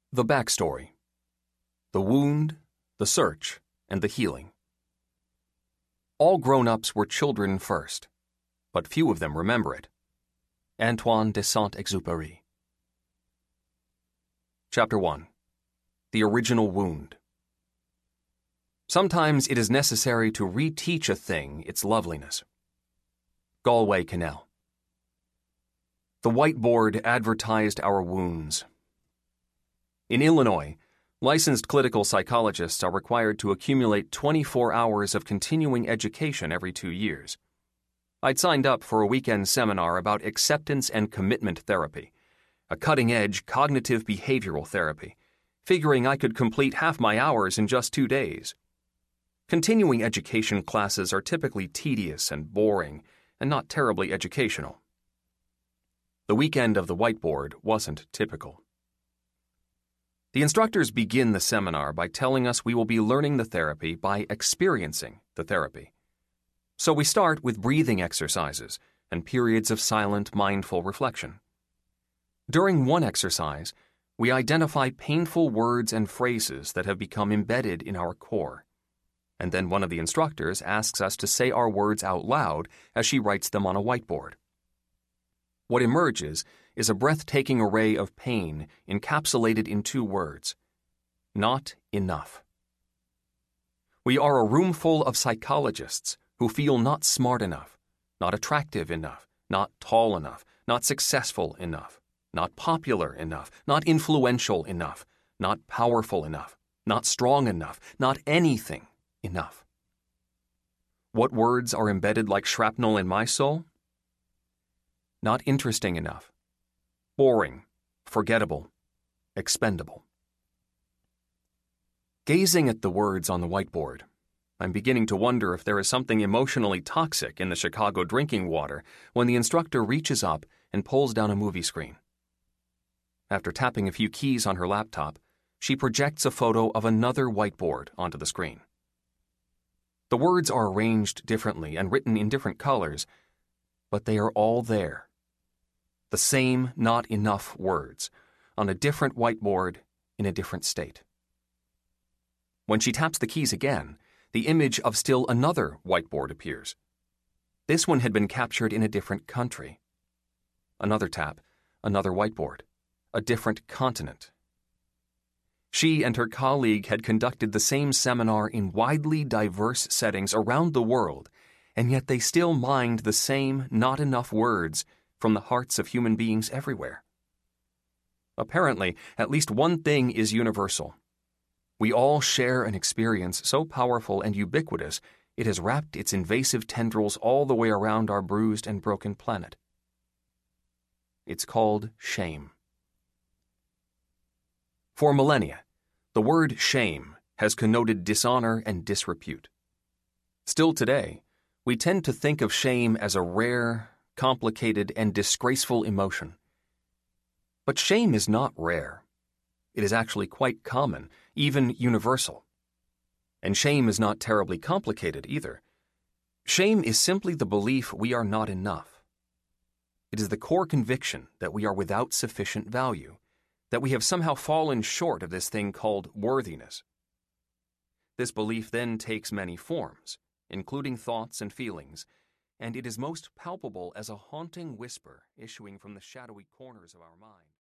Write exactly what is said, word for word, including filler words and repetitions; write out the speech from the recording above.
The Backstory: The Wound, the Search, and the Healing. All grown-ups were children first, but few of them remember it. Antoine de Saint-Exupéry. Chapter one. The Original Wound. Sometimes it is necessary to reteach a thing its loveliness. Galway Canal. The whiteboard advertised our wounds. In Illinois, licensed clinical psychologists are required to accumulate twenty-four hours of continuing education every two years. I'd signed up for a weekend seminar about acceptance and commitment therapy, a cutting-edge cognitive behavioral therapy, figuring I could complete half my hours in just two days. Continuing education classes are typically tedious and boring, and not terribly educational. The weekend of the whiteboard wasn't typical. The instructors begin the seminar by telling us we will be learning the therapy by experiencing the therapy. So we start with breathing exercises and periods of silent, mindful reflection. During one exercise, we identify painful words and phrases that have become embedded in our core. And then one of the instructors asks us to say our words out loud as she writes them on a whiteboard. What emerges is a breathtaking array of pain encapsulated in two words: not enough. We are a room full of psychologists who feel not smart enough, not attractive enough, not tall enough, not successful enough, not popular enough, not influential enough, not powerful enough, not strong enough, not anything enough. What words are embedded like shrapnel in my soul? Not interesting enough, boring, forgettable, expendable. Gazing at the words on the whiteboard, I'm beginning to wonder if there is something emotionally toxic in the Chicago drinking water when the instructor reaches up and pulls down a movie screen. After tapping a few keys on her laptop, she projects a photo of another whiteboard onto the screen. The words are arranged differently and written in different colors, but they are all there. The same not enough words, on a different whiteboard in a different state. When she taps the keys again, the image of still another whiteboard appears. This one had been captured in a different country. Another tap, another whiteboard, a different continent. She and her colleague had conducted the same seminar in widely diverse settings around the world, and yet they still mined the same not enough words from the hearts of human beings everywhere. Apparently, at least one thing is universal. We all share an experience so powerful and ubiquitous it has wrapped its invasive tendrils all the way around our bruised and broken planet. It's called shame. For millennia, the word shame has connoted dishonor and disrepute. Still today, we tend to think of shame as a rare, complicated, and disgraceful emotion. But shame is not rare. It is actually quite common, even universal. And shame is not terribly complicated either. Shame is simply the belief we are not enough. It is the core conviction that we are without sufficient value, that we have somehow fallen short of this thing called worthiness. This belief then takes many forms, including thoughts and feelings, and it is most palpable as a haunting whisper issuing from the shadowy corners of our mind.